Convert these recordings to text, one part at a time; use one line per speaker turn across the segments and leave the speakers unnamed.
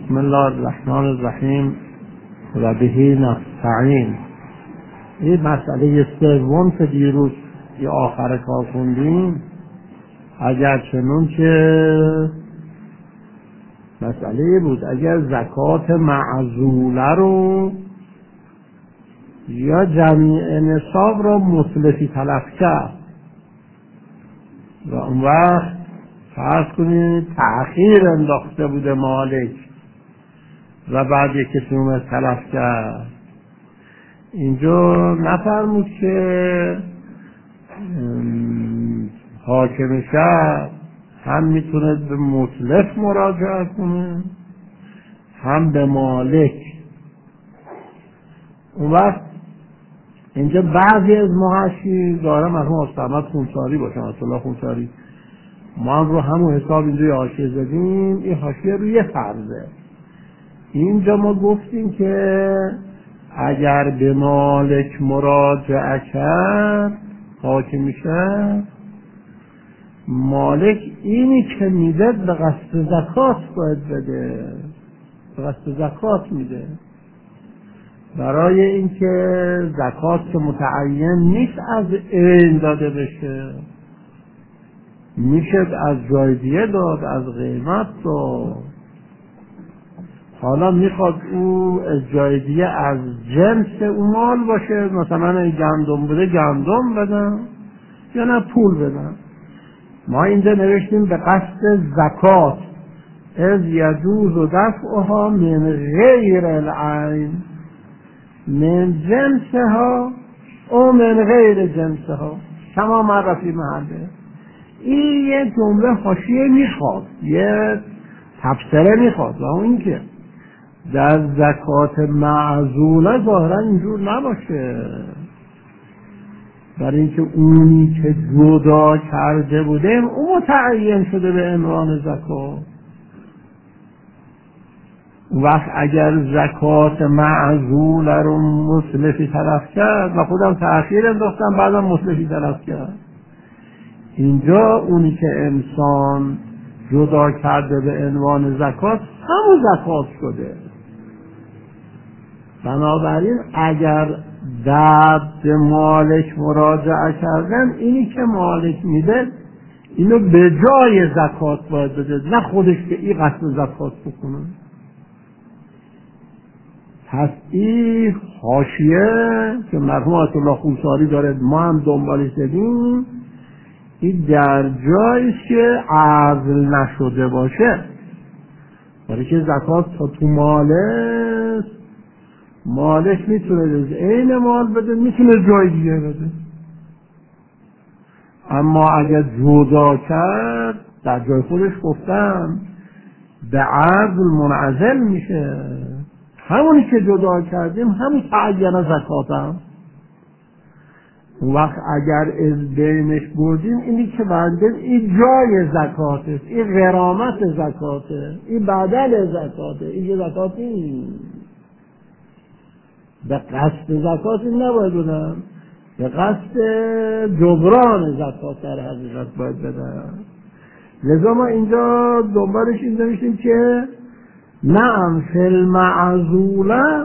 بسم الله الرحمن الرحیم و به نستعین. این مسئله سوم که دیروز یه آخر کار خوندیم، اگر چنون که مسئله بود اگر زکات معزوله رو یا جمیع نصاب رو متلفی تلف کرد و اون وقت فرض کنید تأخیر انداخته بوده مالک و بعد یکی سومه تلف کرد، اینجا نفرمود که حاکم شهر هم میتونه به متلف مراجعه کنه هم به مالک. اون وقت اینجا بعضی از محشی دارم از مستعمد خونساری باشن، اصلا خونساری ما هم رو همون حساب اینجا یه حاشیه زدیم. این حاشیه رو یه فرضه. اینجا ما گفتیم که اگر به مالک مراجعه کرد حاکم میشه، مالک اینی که میده به قصد زکات باید بده، به قصد زکات میده، برای اینکه زکات که متعین نیست از عین داده بشه، میشه از جای دیگه داد، از قیمت داد. حالا میخواد او از جای دیگه از جنس اون مال باشه، مثلا گندم بوده گندم بدن یا نه پول بدن. ما اینجا نوشتیم به قصد زکات از یجوز و دفعها من غیر العین من جنسها او من غیر جنسها کما مر فی محله. این یه جمله حاشیه میخواد، یه تفسیره میخواد، و اون اینکه در زکات معزوله ظاهرا اینجور نباشه، برای اینکه اونی که جدا کرده بوده اون متعین شده به عنوان زکات. وقت اگر زکات معزوله رو متلفی تلف کرد و خودم تأخیر انداختم بعدم متلفی تلف کرد، اینجا اونی که انسان جدا کرده به عنوان زکات همون زکات شده. بنابراین اگر در مالک مراجعه کردن، اینی که مالک میده اینو به جای زکات باید بده، نه خودش که این قصد زکات بکنه. پس این حاشیه که مرحوم آیت الله خونساری داره ما هم دنبالش زدیم، این در جاییست که عزل نشده باشه، برای که زکات تا تو ماله مالک میتونه از عین مال بده، میتونه جای دیگه بده. اما اگر جدا کرد در جای خودش گفتم به عزل منعزل میشه، همونی که جدا کردیم همون تعین زکات هم. اون وقت اگر از بینش بردیم اینی که بردیم این جای زکاته، این غرامت زکاته، این بدل زکاته، این زکات نیست. به قصد زکات نباید بدن، به قصد جبران زکات در حقیقت باید بدن. لذا ما اینجا دنبالش این نوشتیم که نعم فی المعزوله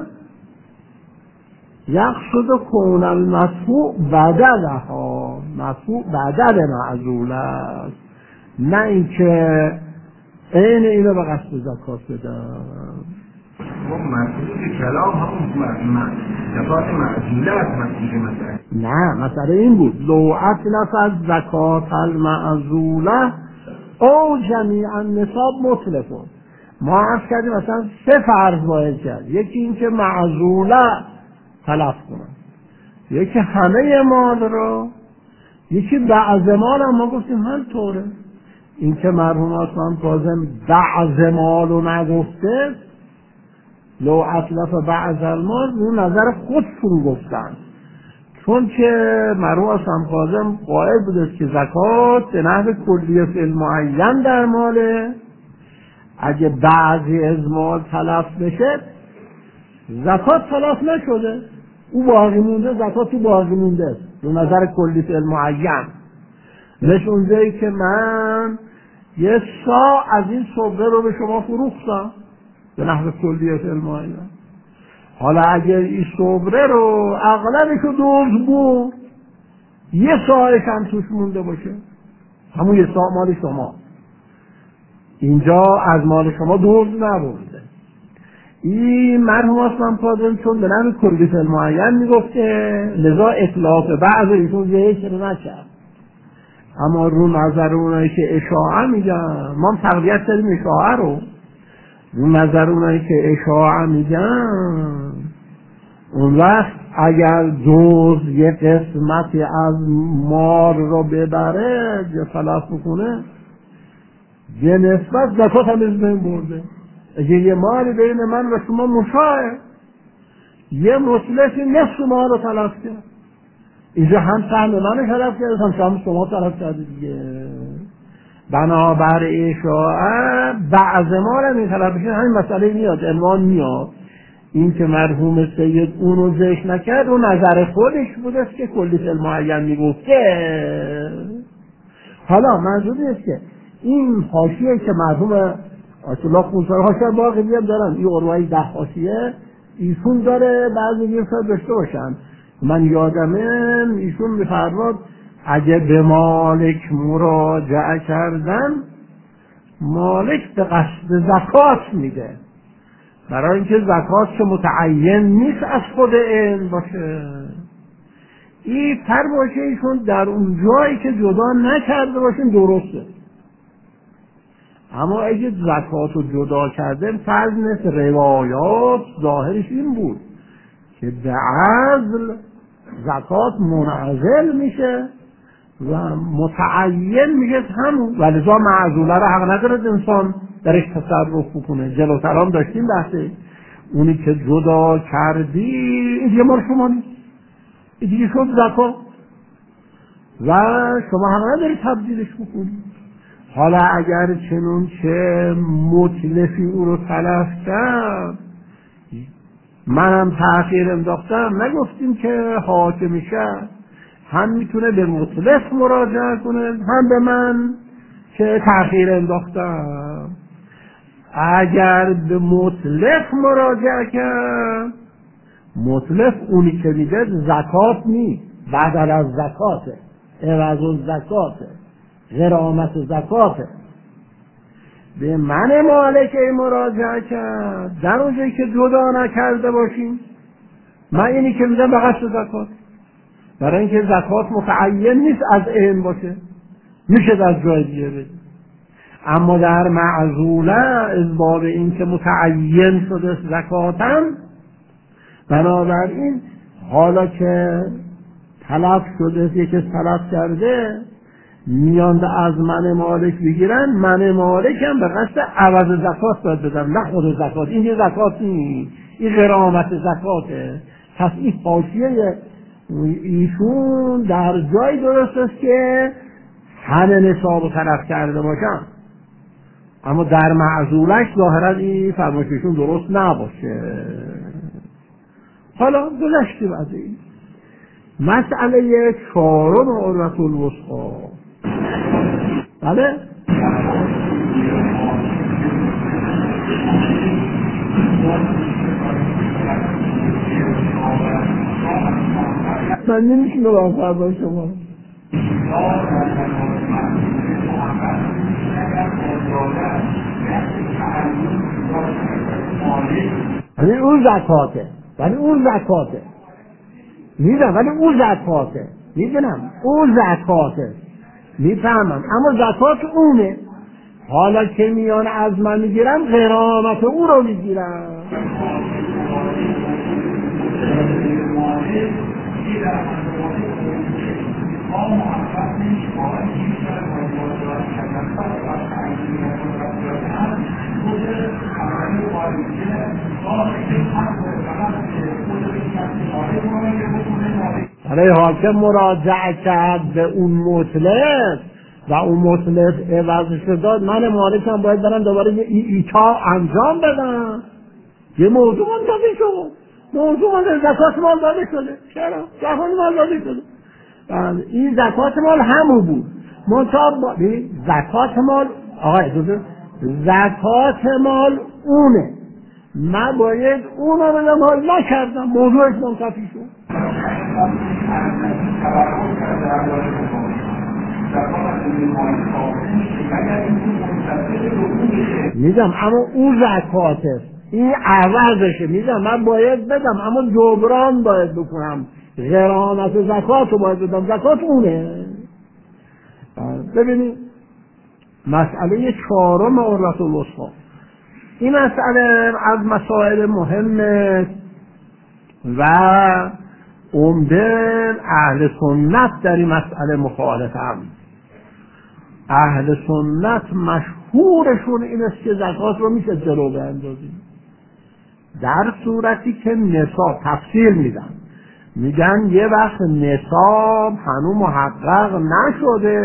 یقصد کون المدفوع بدلها، مدفوع بدل معزوله است، نه اینکه عین اینو به قصد زکات بدن.
مدفوع کلام همون زکات معزوله است.
نه، مسئله این بود لو اتلفت زکات المعزوله او جمیع النصاب متلفون. ما عرض کردیم مثلا سه فرض باید کرد، یکی این که معزوله تلف کنن، یکی همه مال رو، یکی بعض مال هم ما گفتیم هم طوره. این که مرحوم آسمان کاظم بعض مال رو نگفته، لو اطلف بعض المال اون نظر خودشون گفتن، چون که مرحوم آسمان کاظم قائل بوده که زکات به نحو کلیه فی المعین در ماله، اگه بعضی از مال تلف بشه زکات تلف نشده، او باقی مونده، زکات تو باقی مونده است به نظر کلی فی المعین. مثل اونجایی که من یه سا از این صبح رو به شما فروختم، به نحو کلیت المعین. حالا اگر این صبره رو اغلبشو دوز بود، یه ساعتش هم توش مونده باشه، همون یه ساعت مال شما، اینجا از مال شما دوز نبوده. این مرحوم عثمان کاظم چون به نحو کلیت المعین میگفته، لذا اطلاق بعض ایشون ذکر نکرد. اما رو نظر اونایی که اشاعه میگن، ما هم تقویت کردیم اشاعه رو، رو نظر اونایی که اشاعه میگن، اون وقت اگر دوز یه قسمتی از مال رو ببره یا تلف بکنه، یه نسبت زکات هم از بین برده. اگه یه مالی بین من و شما مشاعه، یه مطلقی نصف مال رو تلف کرد، اینجا هم سهم من تلف کرد، هم سهم شما تلف کرد دیگه. بنابر اشاعه بعض مال هم این تلف کرد، همین مسئله میاد، عنوان میاد. این که مرحوم سید اون رو ذکر نکرد و نظر خودش بود است که کلیت المعین میگفته. حالا منظور نیست که این حاشیه که مرحوم آیت الله خونسار حاشیه باقی هم دارن، این اروایی 10 حاشیه ایشون داره، بعضی دیگه شاید داشته باشن. من یادمه ایشون میفرماد اگه به مالک مراجعه کردن، مالک به قصد زکات میده، برای اینکه زکات که متعین نیست از خود علم باشه. این تر باشه ایشون در اون جایی که جدا نکرده باشین درسته. اما اگه زکات رو جدا کرده، فرض نیست. روایات ظاهرش این بود که به عزل زکات منعزل میشه و متعین میشه همون، ولذا معزوله رو حق ندارد انسان درش تصرف بکنه. جلوتر هم داشتیم بحثه، اونی که جدا کردی این دیگه مال شما نیست، این دیگه شد زکات و شما حق نداری تبدیلش بکنید. حالا اگر چنون که متلفی او رو تلف کرد، منم تأخیر انداختم، نگفتیم که حاکم شهر هم میتونه به متلف مراجعه کنه، هم به من که تأخیر انداختم. اگر به متلف مراجعه کرد، متلف اونی که میده زکات نیست، بدل از زکاته، عوض الزکاته، غرامت زکاته. به من مالک مراجعه کرد، در اونجایی که جدا نکرده باشیم، من اینی که میدم به قصد زکات، برای اینکه زکات متعین نیست از علم باشه، میشه از جای دیگه بدیم. اما در معزوله از باب این که متعین شده زکاتم، بنابراین حالا که تلف شده، یکی تلف کرده، میان از من مالک بگیرن، من مالکم به قصد عوض زکات باید بدم، نه خود زکات. این یه زکات نیست، این غرامت زکاته. پس این حاشیه ایشون در جای درست است که همه نصاب تلف کرده باشن، اما در معزولش ظاهرا این فرمایششون درست نباشه. حالا گذشتیم از این مسئله چهارم عروة الوثقی. بله من نمیشونه با فرمان شما ولی اون زکاته، ولی اون زکاته میدونم، ولی اون زکاته میدونم، اون زکاته میفهمم، اما زکات اونه. حالا که میان از من میگیرم، غرامت او رو میگیرم. برای حاکم مراجعه کرد به اون مطلب و اون مطلب عوضش داد، من مالکم باید برم دوباره یه ایتا انجام بدم. یه موضوع منتظر شد، موضوع زکات مال داده شده. چرا؟ زکات مال داده شده. این زکات مال همون بود، زکات مال آقای دوست، زکات مال اونه. من باید اون رو بدم حال نکردم، موضوعش منتفی شد. میگم اما اون زکاته، این عوضشه. میگم من باید بدم اما جبران باید بکنم، غرامت زکات رو باید بدم، زکات اونه. ببینید مسئله چهارم عرض الوسطی، این مسئله از مسائل مهمه و عمده اهل سنت در این مسئله مخالفن. اهل سنت مشهورشون این است که زکات رو میشه جلو بیندازیم در صورتی که نصاب تفسیر میدن، میگن یه وقت نصاب هنوز محقق نشده،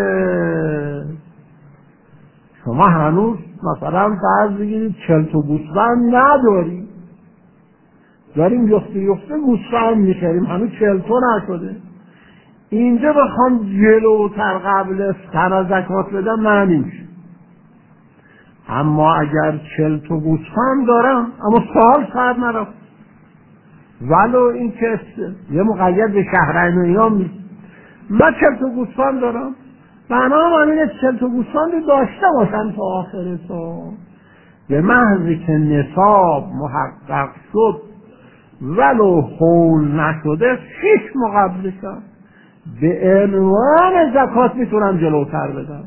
شما هنوز مثلا فرض بگیرید 40 تا گوسفند نداریم، داریم یخته گوسفند میخریم، هنوز 40 تا نشده، اینجا بخوام جلوتر قبل از سر زکات بدم معنی میشه. اما اگر 40 تا گوسفند دارم اما سال سر نرفت، ولو این که یه مقید به شهرین و ایام نیست، من 40 تا گوسفند دارم، بنابراین اینه 40 تا گوسفند داشته باشم تا آخر سال، به محضی که نصاب محقق شد ولو حول نشده 6 مقبلشم به عنوان زکات میتونم جلوتر بدم.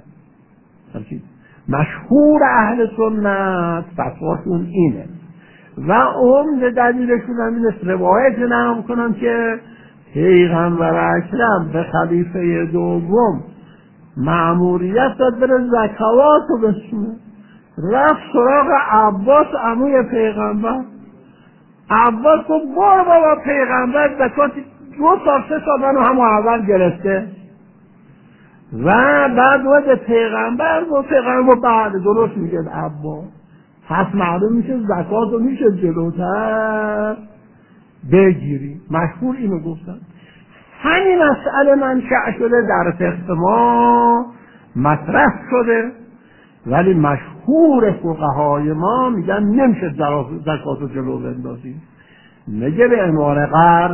مشهور اهل سنت فتواشون اینه و عمد دلیلشون هم این است، روایت نقل کنم که پیغمبر اکرم به خلیفه دوم مأموریت داد بره زکوات رو بسونه، رفت سراغ عباس عموی پیغمبر، عباس گفت بار بابا پیغمبر زکات 2 سال 3 سال منو همون اول گرفته و بعد وقت پیغمبر و پیغمبر بعد درست میگه عباس، پس معلوم میشه زکات رو میشه جلوتر بگیری. مشهور اینو گفتن. همین مسئله منشأ شده در فقه ما مطرح شده، ولی مشهور فقهای ما میگن نمیشه زکات رو جلو بندازیم، میگه به عنوان قرض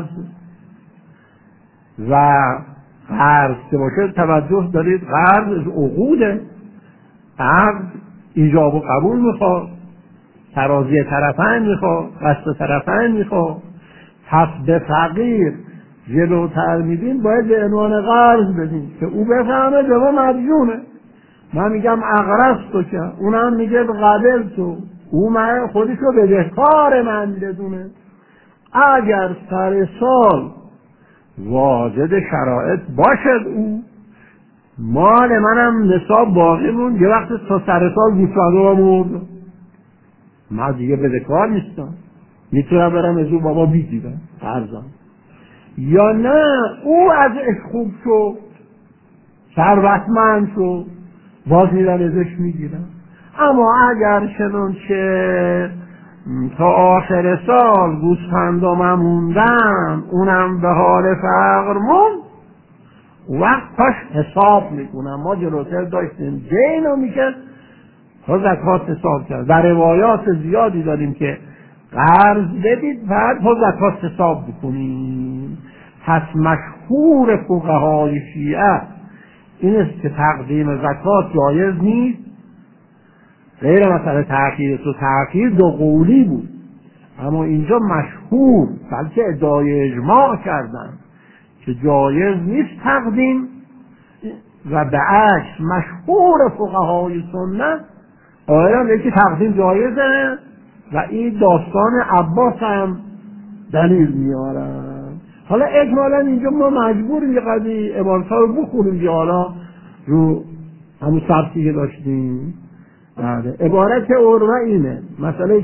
و قرض که باشه توجه دارید، قرض از عقوده، قرض ایجاب و قبول میخواد، تراضی طرفین میخواد، قصد طرفین میخواد، پس به فقیر جلوتر میدین باید به عنوان قرض بدین که او بفهمه به ما مدیونه. من میگم اقرضتو که اونم میگه قبلتو، او من خودشو بدهکار من بدونه. اگر سر سال واجد شرایط باشد او مال منم نصاب باقی مون، یه وقت تا سر سال گوسفندو مرد، من دیگه بدهکار نیستم، میتونم برم از او بابا بگیرم قرضم، یا نه او ازش خوب شد ثروتمند شد باز میرن ازش میگیرن. اما اگر چنانچه تا آخر سال گوسفندام موندن اونم به حال فقر موند، وقت پاش حساب میکنم. ما جلوتر داشتیم دین رو میکرد تا زکات حساب کرد و روایات زیادی داریم که قرض بدید بعد تا زکات حساب بکنیم. پس مشهور فقهای شیعه این است که تقدیم زکات جایز نیست، غیر مثلا تأخیر تو تأخیر 2 قولی بود، اما اینجا مشهور بلکه ادعای اجماع کردن که جایز نیست تقدیم، و به عکس مشهور فقهای سنت قائلن یکی تقدیم جایزه و این داستان عباس هم دلیل میارن. حالا اجمالا اینجا ما مجبوریم یه قضی عبارت ها رو بخونیم که حالا رو همون سبتی که داشتیم. عبارت عروه اینه مسئله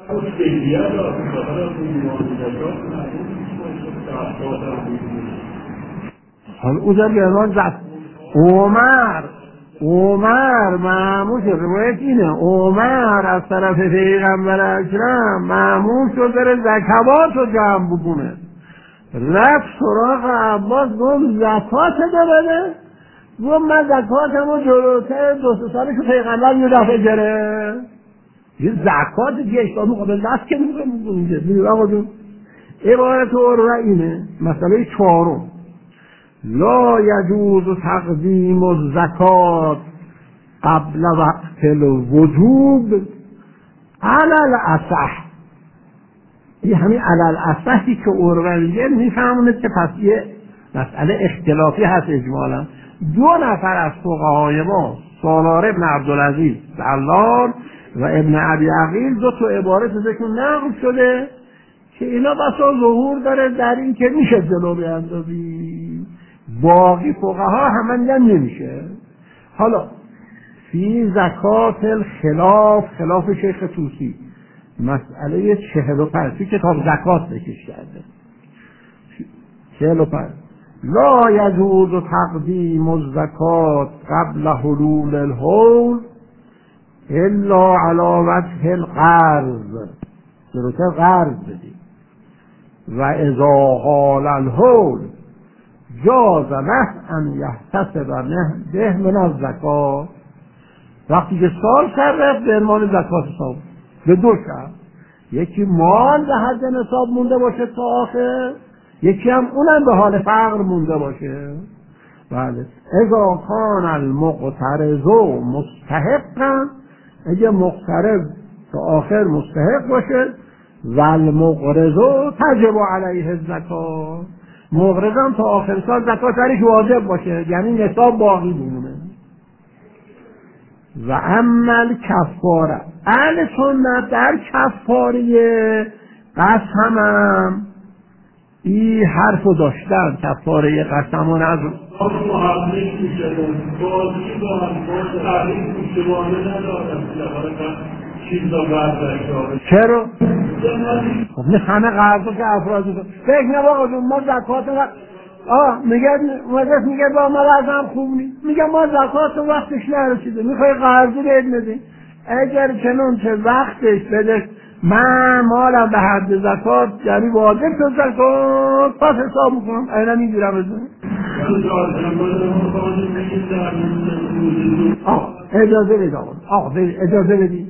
حالا او در بیرمان زد عمر معمول شد، روایت اینه عمر از طرف پیغمبر اکرم معمول شد بره زکوات رو جمع بکنه، رفت سراغ عباس گفت زکات بده، گفت من زکاتمو جلوتر 2 سالش پیغمبر یه دفعه گرفت. یه زکات دیگه اشتاد مقابل دست که میگه عبارت عروه اینه. مسئله چهارم، لا یجوز تقدیم الزکات قبل وقت الوجوب علی الاصح. این همین علی الاصحی که عروه میگه میفهمونه که پس یه مسئله اختلافی هست اجمالا. دو نفر از فقهای ما، سالار ابن عبدالعزیز سلار و ابن ابی عقیل، دو تا عبارت ازشون نقل شده که اینا بسا ظهور داره در این که میشه جلو بیندازی. باقی فقها همه میگن نمیشه. حالا فی زکات الخلاف، خلاف شیخ طوسی، مسئله 45 فی کتاب زکات بکش کرده 45 لا یجوز تقدیم الزکات قبل حلول الحول الا علی وجه القرض، جلوتر قرض بدی. و اذا حال الحول جاز له ان یحتسب به من الزکات، وقتی که سال سر رفت به عنوان زکات حساب به دو شرط، یکی مال به حد نصاب مونده باشه تا آخر، یکی هم اونم به حال فقر مونده باشه. بله اذا کان المقترض مستحقا، اگه مقترض تا آخر مستحق باشه، و المقرض تجب علیه الزکات، مقرضم تا آخر سال زکات برش واجب باشه، یعنی نصاب باقی بمونه. و عمل کفاره، اهل سنت در کفاره قسم هم این حرف رو داشتن، کفاره قسم رو از چرا؟ خب نه همه قرضو که افراد فکر نباقا جون ما زکات میگه با ما وضعم خوب نیست، میگه ما زکات وقتش نرسیده، میخوای قرضی بهت بدیم، اگر چنانچه وقتش بده من مالم به حد زکات یعنی واجب شد زکات، پس حساب میکنم اینا میگیرم ازم. اجازه بدی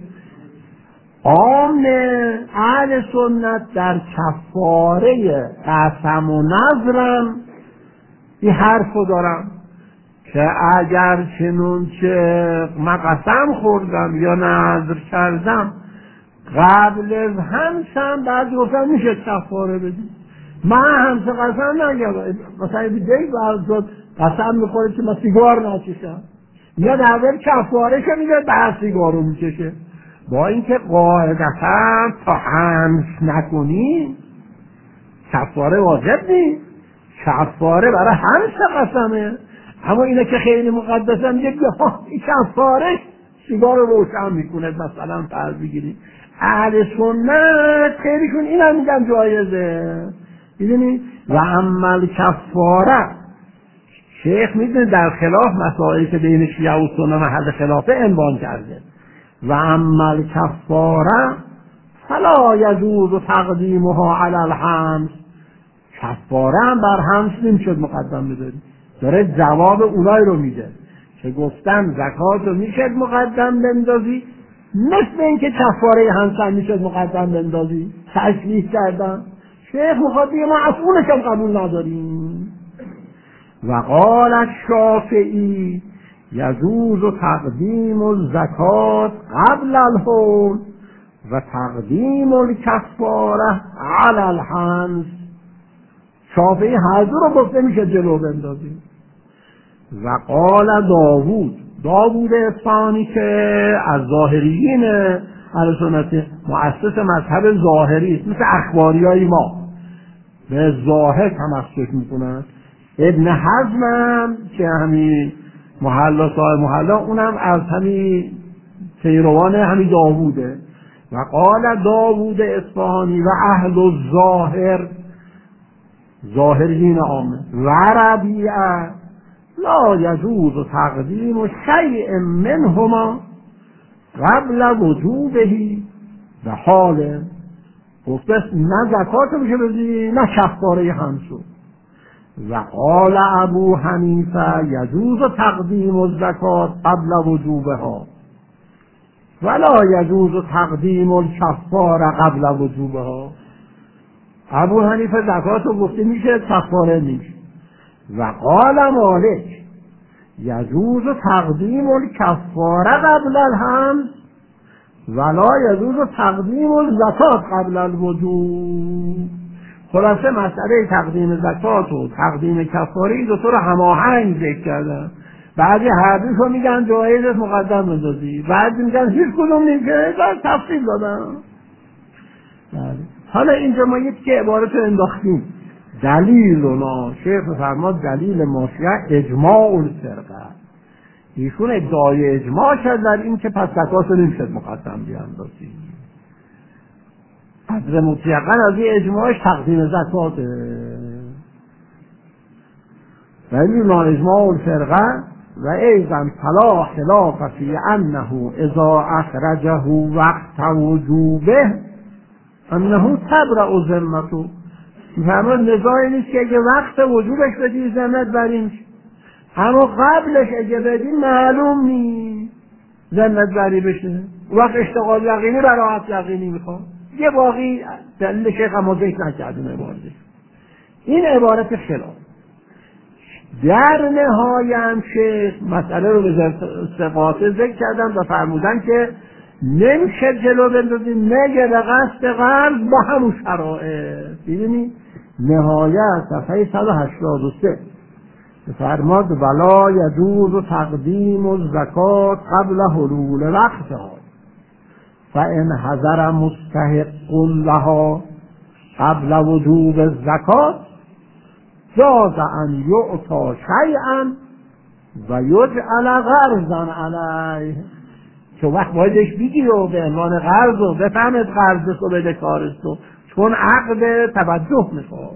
عام اهل سنت در کفاره قسم و نظرم این حرف رو دارم که اگر چنانچه من قسم خوردم یا نظر کردم قبل از همسم بعد گفتم میشه کفاره بدیم. من همسه قسم نگردم، مثلا دیگه بعد قسم میخوره که من سیگار نکشم، یا اول کفاره که میگه بعد سیگارو میکشه، با اینکه قاعدتا تا همس نکنی کفاره واجب نیست، کفاره برای همس قسمه. اما اینه که خیلی مقدسه میگه این کفاره سیگار رو روشن میکنه، مثلا فرض بگیرید اهل سنت خیلیشون این هم میگن جایزه. میدونی و عمل کفاره، شیخ میدونه در خلاف مسائلی که بین شیعه و سنت محل خلافه عنوان کرده. و عمل کفاره فلا یجوز تقدیمها علی الحمس، کفاره هم بر همس نمیشد مقدم بداری. داره جواب اونای رو میده که گفتن زکات رو میشد مقدم بندازی، مثل اینکه کفاره همس هم میشد مقدم بندازی، تشریح کردن. شیخ میخواد بگه ما اصولش هم قبول نداریم. و قال الشافعی یجوز تقدیم الزکات قبل الحول و تقدیم الکفاره علی الحنس. شافعی هر دو رو گفته میشه جلو بندازیم. و قال داوود اصفهانی که از ظاهریین اهل سنت، مؤسس مذهب ظاهری است، مثل اخباریای ما به ظاهر تمسک میکنن. ابن حزم هم که همین محلا صاحب محلا، اونم از همین پیروان همین داووده. و قال داوود اصفهانی و اهل الظاهر، ظاهرین عامه، و ربیعه لا یجوز تقدیم شیء منهما قبل وجوبه و حال. گفته نه زکات میشه بدی نه کفاره همسو. و قال ابو حنیفه یجوز تقدیم الزکات قبل وجوبها. ولا یجوز تقدیم الکفاره قبل وجوبها. ابو حنیفه زکات رو گفته میشه، کفاره نیست. و قال مالک یجوز تقدیم الکفاره قبل الحمل ولا یجوز تقدیم الزکات قبل الوجوب. خلاصه مسئله تقدیم زکات و تقدیم کفاره این دو تا رو هماهنگ ذکر کردن. بعضی هر دوشو میگن جایزت مقدم بندازی، بعضی میگن هیچ کدوم نیست، در تفصیل دادن. حالا اینجا ما یک عبارت رو انداختیم، دلیل اونا شیخ فرماد دلیل ماشیه اجماع الفرقه. ایشون ادعای اجماع کرد در این که پس زکات رو نمیشد مقدم بیاندازی. حضرت مطلقاً از این اجماعش تقدیم زکاته. ولی نا اجماع الفرقه و ایضا فلا خلاف فی انه اذا اخرجه وقت وجوبه انه تبرأ ذمته. فرمان نزاعی نیست که اگه وقت وجوبش بدی ذمت بریم، اما قبلش اگه بدی معلوم نیست ذمت بری بشه. وقت اشتغال یقینی براحت یقینی میخواد. یه باقی دلیل شیخ هم ذکر نکردیم عبارتش. این عبارت خلاف. در نهایت شیخ مسئله رو به استقاطه ذکر کردن و فرمودن که نمیشه جلو بندازیم مگه به قصد قرض با همون شرایط. ببینید نهایت صفحه 183 فرماد ولا یجوز تقدیم الزکات قبل حلول وقتها فان حضر مستحق لها قبل وجوب الزکات جاز ان یعطا شیئا و یجعل قرضا علیه. که وقت بایدش بگی و به عنوان قرض و بفهمد قرض و بده کارست و چون عقد توجه میخواد.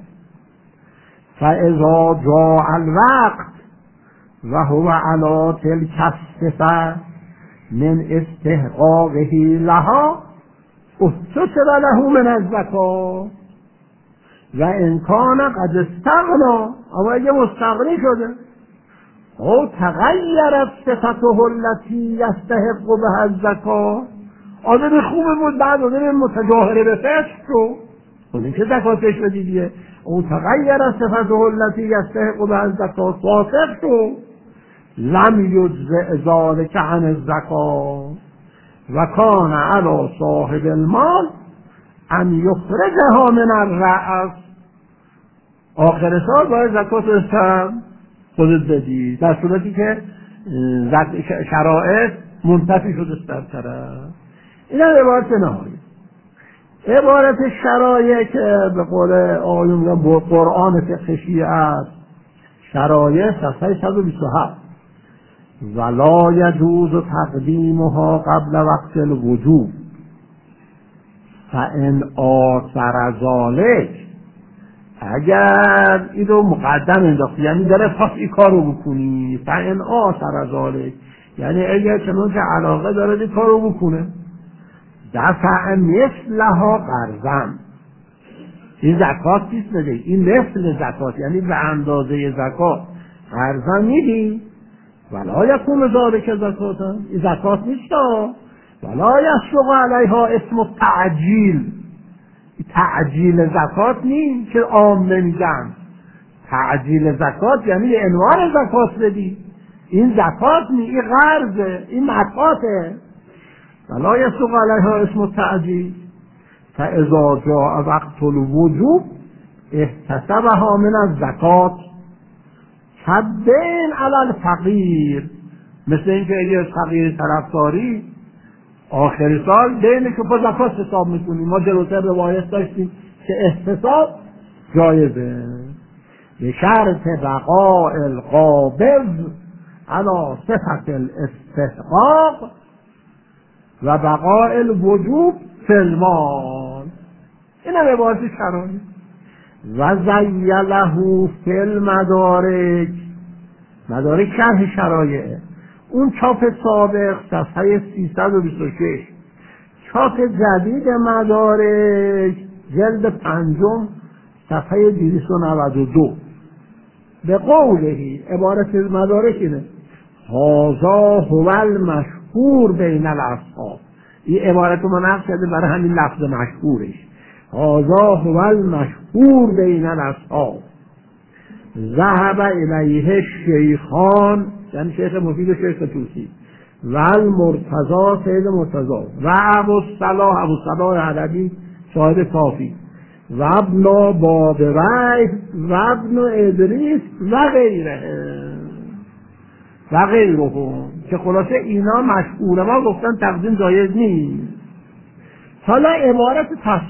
فاذا جاء الوقت و هو علی تلک الصفه من استحقاقه لها احتسب له من الزکات و ان کان قد استغنا. اما اگه مستغنی شده او تغیرت صفته التي یستحق بها الزکات، آدم خوبه بود بعد آدم متجاهره به فسق شد، اون که زکاتش بدیدیه. او تغیرت صفته التي یستحق بها الزکات فاسق شد لم یجزئ ذلک عن الزکات و کان علی صاحب المال ان یخرجها من الرأس. آخر سال باید زکات استم خودت بدی در صورتی که شرایط منتفی شده در طرف. این هم عبارت نهایی. عبارت شرایط که به قول آیون میگن قرآن فقه شیعه است، شرایط صفحه 127 ولا یجوز تقدیمها قبل وقت الوجوب فان آثر ذلک. اگر این رو مقدم انداختی یعنی داره خواست این کار رو بکنی، فان آثر ذلک یعنی اگر چنانچه علاقه داره این کار رو بکنه، دفع مثلها قرضا. این زکات نیست بده، این مثل زکات یعنی به اندازه زکات قرضا میدی. ولا یکون ذلک زکاتا، این زکات نیست. ولا یسبق علیها اسم التعجیل، تعجیل زکات نیست که عام نمیدن. تعجیل زکات یعنی انوار زکات بدی، این زکات نیست، این قرضه، این مطاته. ولا یسبق علیها اسم التعجیل فاذا جاء وقت الوجوب احتسبها من الزکات حدین علی الفقیر. مثل اینکه اگه فقیر طرفداری آخر سال دینش رو با زکات حساب میکنیم. ما جلوتر روایت داشتیم که احتساب جایزه به شرط بقاء القابض علی صفت الاستحقاق و بقاء الوجوب فی المال. این هم عبارت شرایط. و زیله فی المدارک، مدارک شرح شرایع، اون چاپ سابق صفحه 326. چاپ جدید مدارک جلد 5 صفحه 292 به قولهی عبارت مدارک اینه هذا هو المشهور بین الاصحاب. این عبارت رو نقل کرده برای همین لفظ مشهورش. هذا هو المشهور بین الاصحاب ذهب الیه الشیخان، یعنی شیخ مفید و شیخ طوسی، و المرتضی سید مرتضی، و ابوالصلاح عربی صاحب کافی، و ابن بابویه و ابن ادریس و غیره که خلاصه اینا مشهوره. ما گفتن تقدیم جایز نیست. حالا عبارت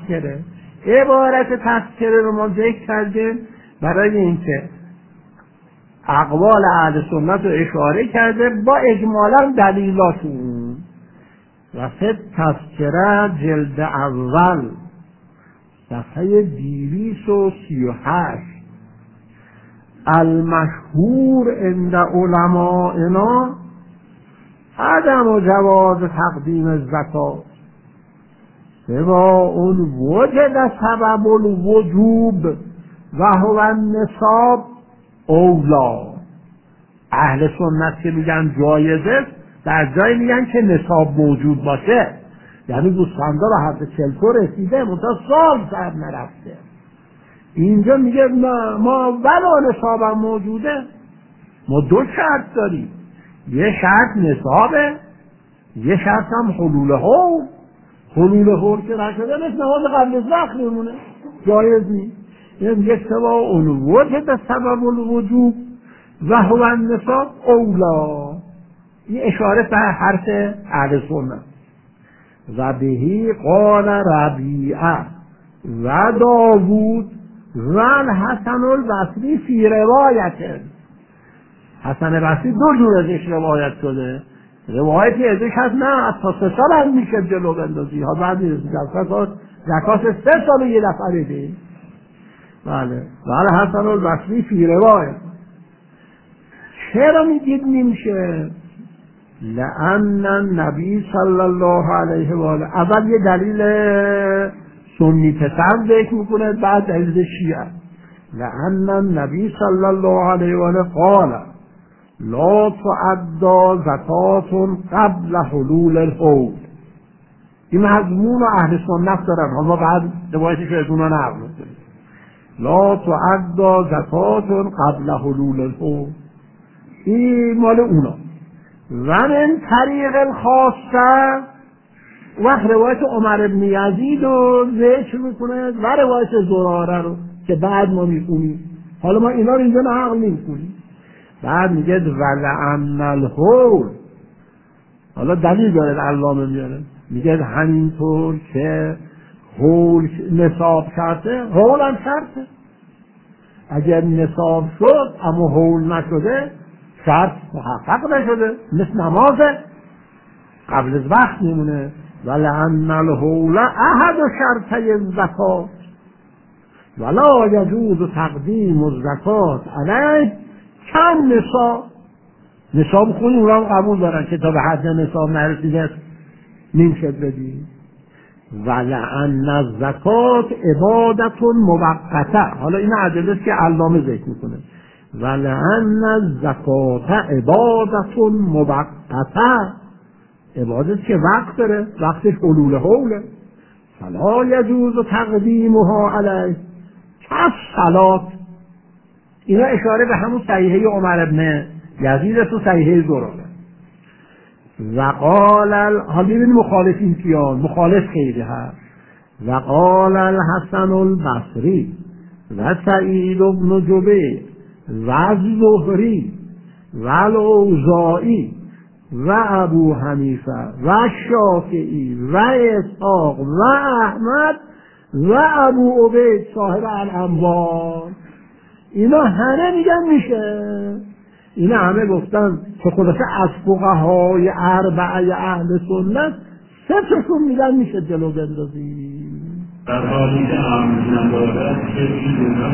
تذکره رو ما ذکر کردیم برای اینکه اقوال اهل سنت رو اشاره کرده با اجمالا دلیلاتون. و فی تذکره جلد اول صفحه 238 المشهور عند علمائنا عدم جواز تقدیم الزکات سواء وجد سبب الوجوب و هو النصاب اولا. اهل سنت که میگن جایزه در جای میگن که نصاب موجود باشه، یعنی گوسفندا رو حد 40 رسیده منتها سال سر نرفته. اینجا میگه ما ولا نصابم موجوده. ما دو شرط داریم، یه شرط نصابه، یه شرط هم حلول حول که نشده مثل نماز قبل از وقت میمونه، جایز نیست. یعنی یک سوا وجد سبب الوجوب و هو النصاب اولا. این اشاره به حرف اهل سنت. و بهی قال ربیعه و داوود و الحسن البصری فی روایت. حسن بصری دو جور ازش روایت شده. روایتی ازش هست نه تا 3 سال هم میشه جلو بندازی ها، بعد زکات 3 سال یه دفعه بده. بله. و الحسن البصری فی روایت. چرا میگید نمیشه؟ لأن النبی صلی الله علیه و آله، اول یه دلیل سنی پسند ذکر میکنه، بعد دلیل شیعه. لأن النبی صلی الله علیه و آله قال لا تعد زکات قبل حلول الحول. این مضمون و اهل سنت دارن، اما بعد روایتش از اونا نقل میکنه. لا تعد زکات قبل حلول الحول، این مال اونا. و من طریق الخاصه وقت روایت عمر بن یزید رو ذکر میکنه و روایت زراره رو که بعد ما میخونیم. حالا ما اینا رو اینجا نقل نمیکنیم. بعد میگه ولعن الحول، حالا دلیل داره علامه میاره، میگه همینطور که حول نصاب شرطه، حول هم شرطه. اگر نصاب شد اما حول نشده شرط محقق نشده، مثل نماز قبل از وقت میمونه. ولعن الحول احد شرطی الزکات ولا یجوز تقدیم الزکات علیه کم نصاب خونی اونا هم قبول دارن که تا به حد نصاب نرسیده نمیشه بدی. ولعن الزکات عبادت موقته. حالا این عدله که علامه ذکر میکنه. ولعن الزکات عبادت موقته، عبادت که وقت داره، وقتش حلول حوله. فلا یجوز تقدیمها علیه کالصلات. اینا اشاره به همون صحیحه عمر بن یزید تو صحیحه زراره. و قال حالا ببین مخالفین کیان، مخالف خیلی هست. و قال الحسن البصری و سعید بن جبیر و الزهری و الاوزاعی و ابو حنیفه و شافعی و اسحاق و احمد و ابو عبید صاحب الانوار، اینا همه میگن میشه. اینا همه گفتن که خلاصه از فقهای اربعه اهل سنت 3 تاشون میگن میشه جلو بندازی.
در حالی که عمد ندارد که اینا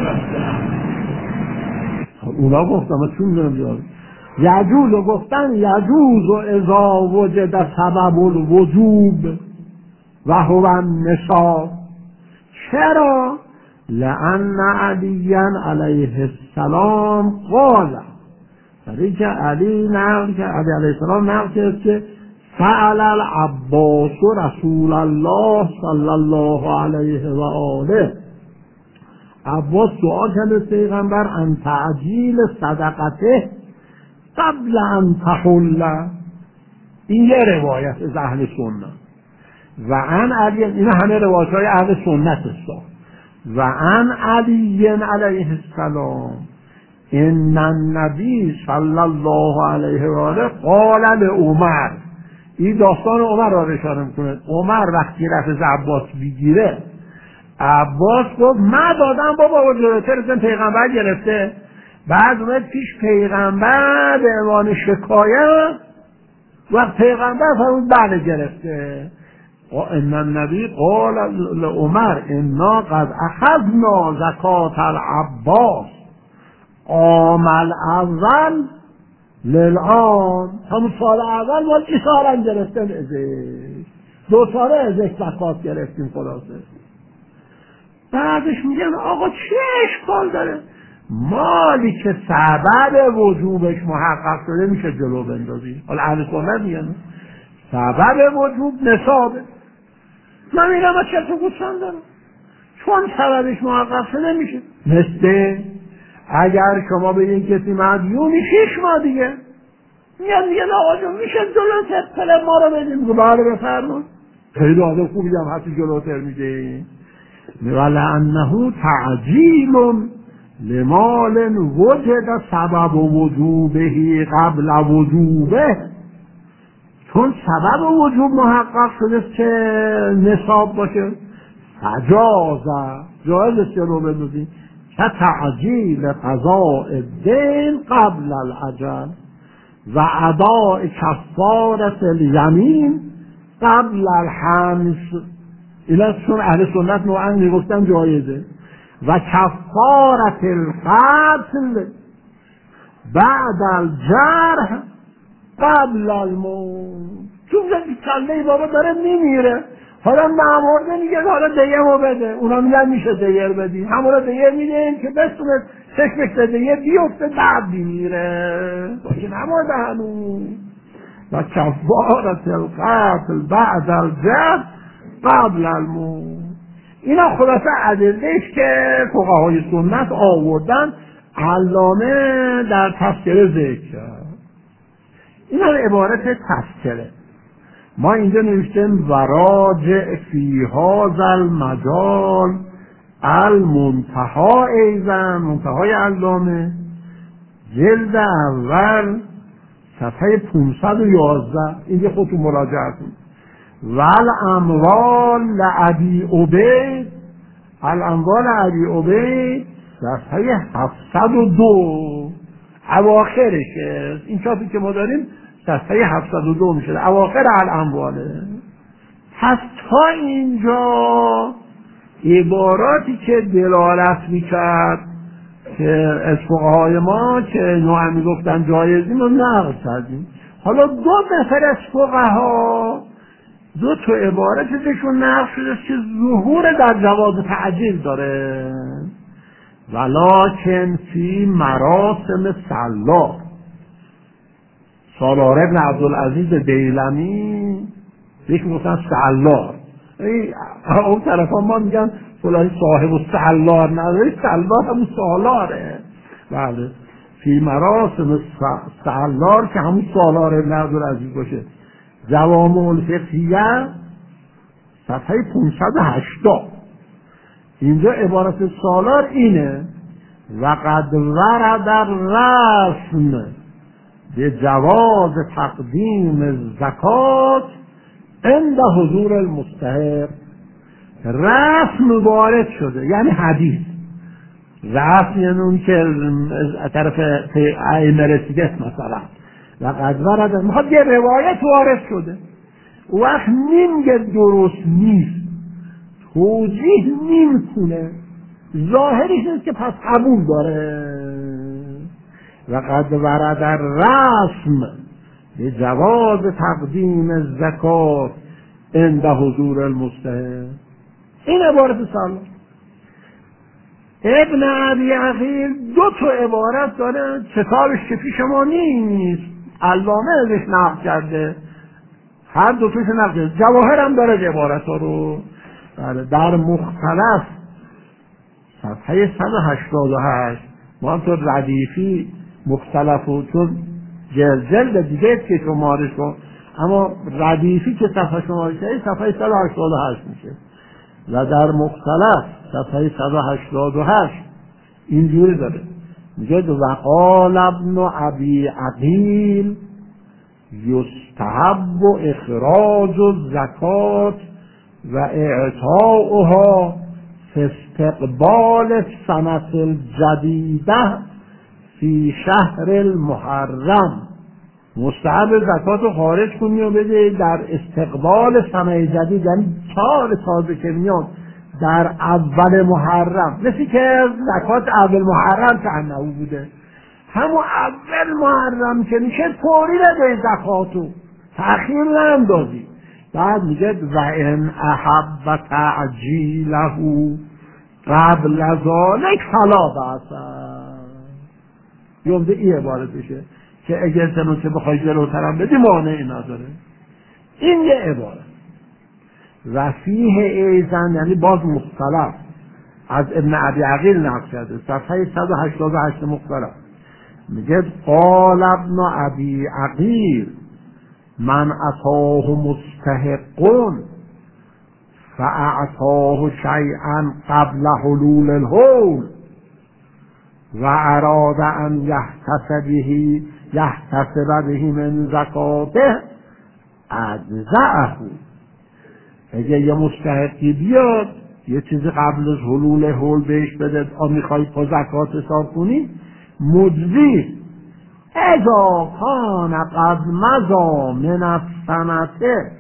اونا گفتن ما چون دارم بیارم یجوز و گفتن یجوز و اذا وجد سبب الوجوب و هو النصاب. چرا؟ لأن علیاً علیه السلام قال، برای که علی علیه السلام نقل کرد که سأل العباس رسول الله صلی الله علیه و آله، عباس سؤال کرده پیغمبر ان تعجیل صدقته قبل ان تحل. این یه روایت از اهل سنت. و ان علی، این همه روایت های اهل سنت است. و ان علی علیه السلام ان النبی صلی الله علیه و آله قال لعمر. این داستان عمر را اشاره میکنه. عمر وقتی رفت از عباس بگیره، عباس گفت من دادم بابا، جلوتر پیغمبر گرفته. بعد اومد پیش پیغمبر به عنوان شکایت و پیغمبر فرمود بله گرفته. ان النبی قال لعمر انا قد اخذنا زکات العباس عام الاول للآن. همون سال اول ما این سال گرفتیم ازش، 2 ساله ازش زکات گرفتیم. خلاصه بعدش میگن آقا چه اشکال داره؟ مالی که سبب وجوبش محقق شده میشه جلو بندازی. حالا اهل سنت میگن سبب وجوب نصابه. من میگم چه تو گوشم دارم، چون سببش محقق شده میشه. مثل اگر شما به این کسی مدیونی 6 ماه دیگه میگن آقا جون میشه جلوتر پل ما رو بدیم؟ میگه بله بفرمون. خیلی آدم خوبی هم هستی جلوتر میده. ولانه تعجیل لمال وجد سبب وجوبه قبل وجوبه. چون سبب وجوب محقق شده که نصاب باشه، جایز رو بندازیم که تعجیل قضاء الدین قبل العجل و اداء کفارة الیمین قبل الحنث. اینا چون اهل سنت نوعا میگفتن جایزه. و کفارة القتل بعد الجرح قبل الموت. چون کله بابا داره میمیره، حالا مامورده میگه حالا دیه‌مو بده، اونا میگن میشه دیه بدی، همون دیه میدیم که بستونه چشمش دیه بیفته بعد میمیره باشه نمورده هنوز. و کفارة القتل بعد الجرح قبل الموت. اینا خلاصه ادله‌اش که فقهای سنت آوردن، علامه در تفسیر ذکر کرد. اینا عبارت تفسیره. ما اینجا نوشتیم وراجع فی هذا المجال المنتهی ایضا، منتهای علامه جلد اول صفحه 511. اینجا خودتون مراجعه کنید. والاموال لعبی عبید، الاموال لعبی عبید صفحه 702 اواخرشه. این چاپی که ما داریم صفحه 702 میشه، اواخر الامواله. پس تا اینجا عباراتی که دلالت میکرد که از فقهای ما که نوعا میگفتن جایزیم رو نقل کردیم. حالا 2 نفر از فقها 2 تا عبارت ازشون نقل شده که ظهور در جواز تعجیل داره. ولکن فی مراسم سالار ابن عبدالعزیز دیلمی یک میگفتن سالار، اون طرف ما میگن فلانی صاحب السالار، نداری سالار همون سالاره. بله فی مراسم سالار که همون سالار ابن عبدالعزیز باشه. جوامع الفقهیه صفحه 580. اینجا عبارت سالار اینه وقد ورد الرسم به جواز تقدیم زکات عند حضور المستحق. رسم وارد شده یعنی حدیث. رسم یعنی اون که از طرف ائمه رسیده مثلا. وقد ورد میخواد یه روایت وارد شده، وقت نمیگه درست نیست، توضیح نمیکنه، ظاهرش نیست که پس قبول داره. وقد ورد الرسم به جواز تقدیم زکات عند حضور المستحق. این عبارت سالار. ابن ابی عقیل 2 تا عبارت داره، کتابش که پیش ما نیست، علامه ازش نقل کرده. هر دو توش نقل جواهر هم داره عبارت ها رو. بله در مختلف صفحه 188 ما هم تو ردیفی مختلف و چون جلد دیگه که شمارش کن، اما ردیفی که صفحه شمارش کنید صفحه 188 میشه و در مختلف صفحه 188 اینجوری داره میگه وقال ابن ابی عقیل یستحب اخراج الزکات و اعطاؤها فی استقبال السنة الجدیده فی شهر المحرم. مستحب زکات رو خارج کنی و بده در استقبال سنه جدید، یعنی سال تازه که میاد در اول محرم، مثل که زکات اول محرم که انهو بوده، همون اول محرم که میشه فوری بده زکاتو، تأخیر نندازی. بعد میگه و ان احب تعجیله قبل ذلک فلا بأس. یومده این عبارت بشه که اگر تنو که بخوای جلوترم بدی مانعی نداره. این یه عبارت. و فیه ایزن یعنی باز مختلف از ابن ابی عقیل نقل کرده صفحه 188 مختلف میگه قال ابن ابی عقیل من اتاه مستحقون فاعطاه شیئا قبل حلول الحول و اراد ان یحتسب به من زکاته اجزأه. اگه یه مستحقی بیاد یه چیزی قبل از حلول حول بهش بده میخوای با زکات حساب کنی مجزی. اذا کان قد مضی من السنة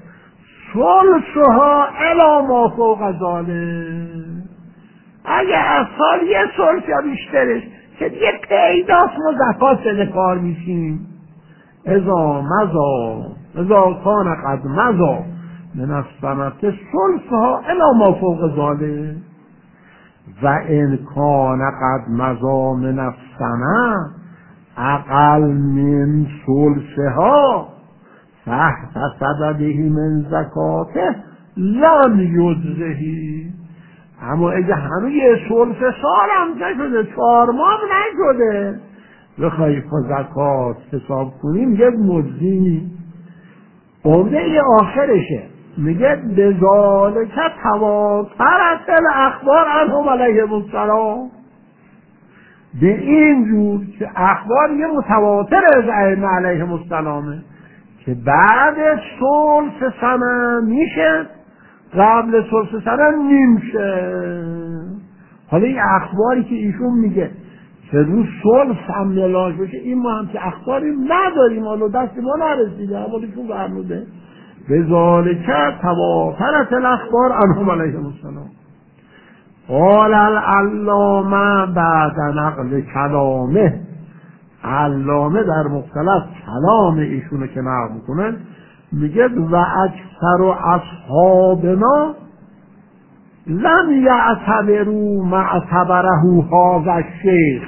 ثلثها الی ما فوق ذلک. اگه از سال یه ثلث یا بیشترش که دیگه پیداست ما زکات بده کار میشیم. اذا کان قد مضی من السنة ثلثها الی ما فوق ذلک و ان کان قد مضی من السنة اقل من ثلثها فاحتسب به من زکاته لم یجزه. اما اگه همه یه ثلث سال هم نشده 4 ماه نشده بخوای با زکات حساب کنیم یه مجزی. عمده یه آخرشه میگه بذالک تواترت الاخبار عنهم علیهم السلام. به این جور که اخبار یه متواتر از ائمه علیهم السلامه که بعد ثلث سنه میشه قبل ثلث سنه نمیشه. حالا این اخباری که ایشون میگه که رو ثلث هم ملاک بشه این ما هم که اخباری نداریم، حالا دست ما نرسیده اما ایشون فرموده بذالک تواترت الاخبار عنهم علیهم السلام. قال العلامه بعد نقل کلامه، علامه در مختلف کلام ایشونه که نقل میکنن میگه و اکثر اصحابنا لم یعتبروا معتبره هذا الشیخ.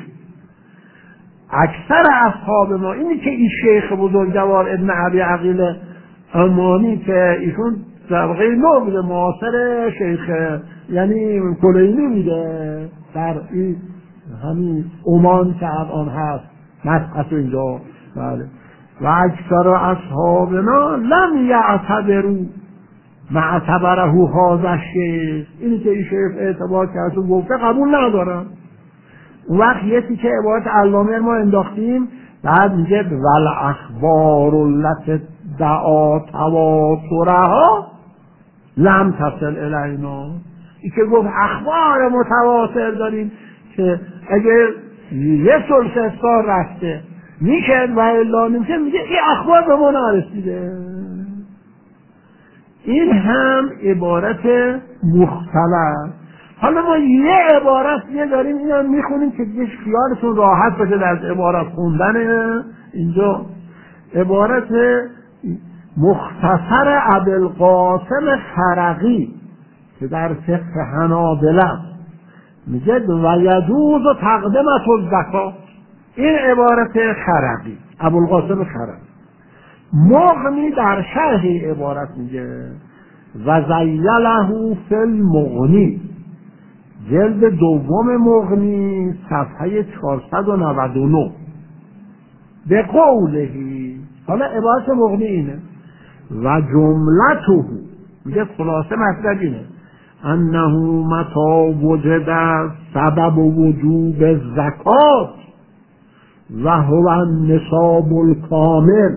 اکثر اصحاب ما اینی که این شیخ بزرگوار ابن ابی عقیل امانی که ایشون در واقع نوبل معاصر شیخ یعنی کلینی میده در این همین عمان که الان هست مسقط اینجا. بله و اکثر اصحابنا لم یعتبروا معتبره هذا الشیخ، اینی که این شیخ اعتبار کرد و گفته قبول ندارم. اون وقت یکی که عبارت علامه ما انداختیم بعد میگه ول اخبار التي دعا تواترها لم تصل الینا. این که گفت اخبار متواتر داریم که اگه یه ثلث سال رفته میشه و الا نمیشه، میگه این اخبار به ما نرسیده. این هم عبارت مختلف. حالا ما یه عبارت دیگه داریم اینا میخونیم که دیگه خیالتون راحت بشه از عبارت خوندن. اینجا عبارت مختصر ابوالقاسم خرقی که در فقه حنابلة میگه و یجوز تقدمة الزکات. این عبارت خرقی ابوالقاسم خرقی مغنی در شرح عبارت میگه و زیله فی المغنی، جلد دوم مغنی صفحه 499 به قولهی. حالا عبارت مغنی اینه و جملته، میگه خلاصه مطلب اینه انه متی وجد سبب وجوب زکات و هو النصاب الکامل.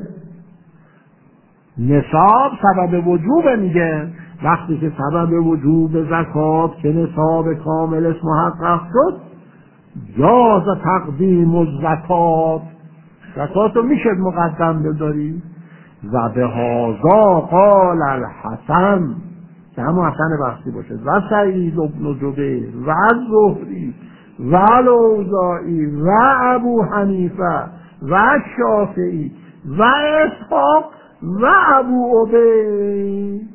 نصاب سبب وجوب، میگه وقتی که سبب وجوب زکات که نصاب کاملش محقق شد جاز تقدیم الزکات، زکات رو میشه مقدم بداری. و به هذا قال الحسن، که همون حسن بصری باشه، و سعید بن جبیر و الزهری و الاوزاعی و ابو حنیفه و شافعی و اسحاق و ابو عبید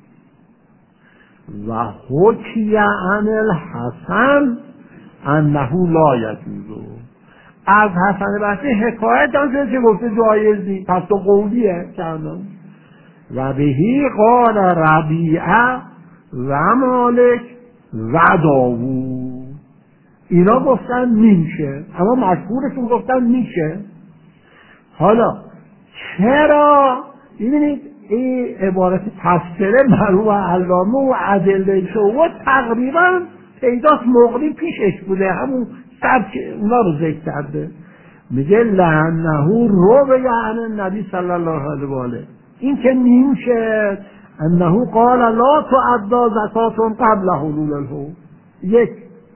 و حکی عن الحسن انه لا یجوز. از حسن بصری حکایت داشته که گفته جایز نیست، پس تو قولیه کردم. و بهی قال ربیعه و مالک و داوود، اینا گفتن میشه، اما مشهورشون گفتن میشه. حالا چرا؟ ببینید این عبارت تفسیر مرحوم علامه و ادله شو تقریبا پیداست مغنی پیشش بوده، همون سبک اونا رو ذکر کرده. میگه لعنه رو به یعنی نبی صلی الله علیه و آله، این که میشه انه قال لا تعدى زکات قبل حلول الحول، یک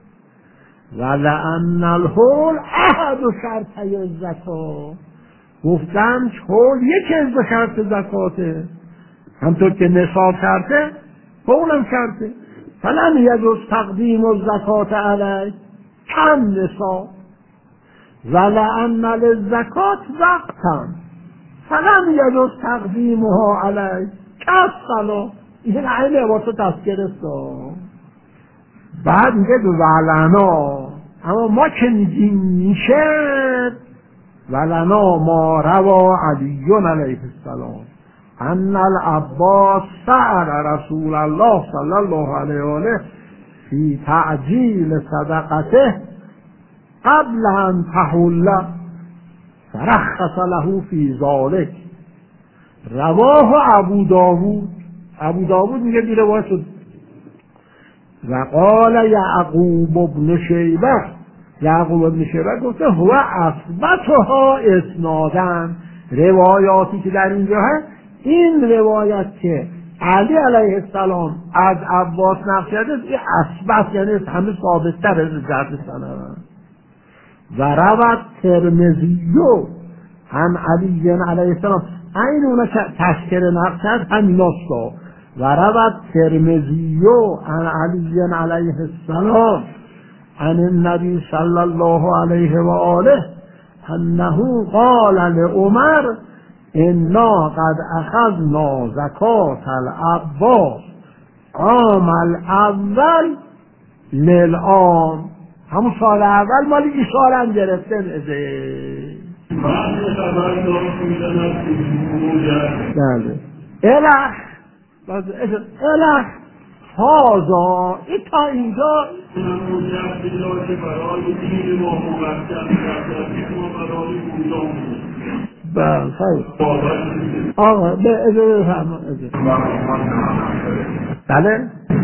ولأن الحول احد شرطی الزکات، گفتن حول یکی از شرط زکاته، همطور که نصاب شرطه حولم شرطه. فلم یجوز تقدیم الزکات علیه کم نصاب ولأن للزکات وقتا فلم یجوز تقدیمها علیه کالصلاة. این عین عبارت تذکر است. بعد میگه ولنا، اما ما که میگیم میشه، ولنا ما روا علی علیه السلام ان العباس سأل رسول الله صلی الله علیه و آله فی تعجیل صدقته قبل ان تحل فرخص له فی ذلک. رواه ابو داوود، ابو داوود میگه دیره واسه. و قال یعقوب بن شیبه، یعقوب بن شیبه گفته هو اثبتها اسنادن، روایاتی که در اینجا هست این روایت که علی علیه السلام از عباس نقل کرده این اثبت، یعنی همه ثابت تر از جهت سند. و روت ترمذی هم علی علیه السلام، این اونا که تشکر نقل کرد همین ناستا. و روت ترمذی عن علی علیه السلام عن النبی صلی الله علیه و آله انه قال لعمر انا قد اخذنا زکات العباس عام الاول للعام، همون سال اول مال این سال هم گرفته بله. الح هازا ای تا اینجا بله خیلی آقا به اجازه بله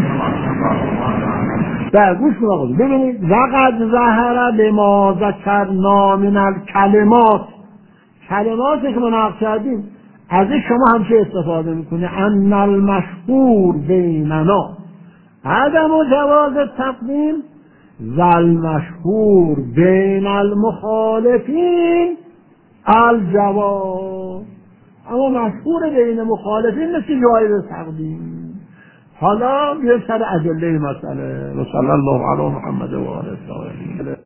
بله گوش کن آقا ببینید. وقد ظهر به ما ذکرنا من الکلمات، کلماتی که ما نقل کردیم ازش شما همچه استفاده میکنه. ان المشهور بیننا عدم جواز تقدیم و المشهور بین المخالفین الجواز، اما مشهور بین مخالفین مثل جایز تقدیم. حالا بیایم سر ادله مسئله. و صلی الله علی محمد و آله.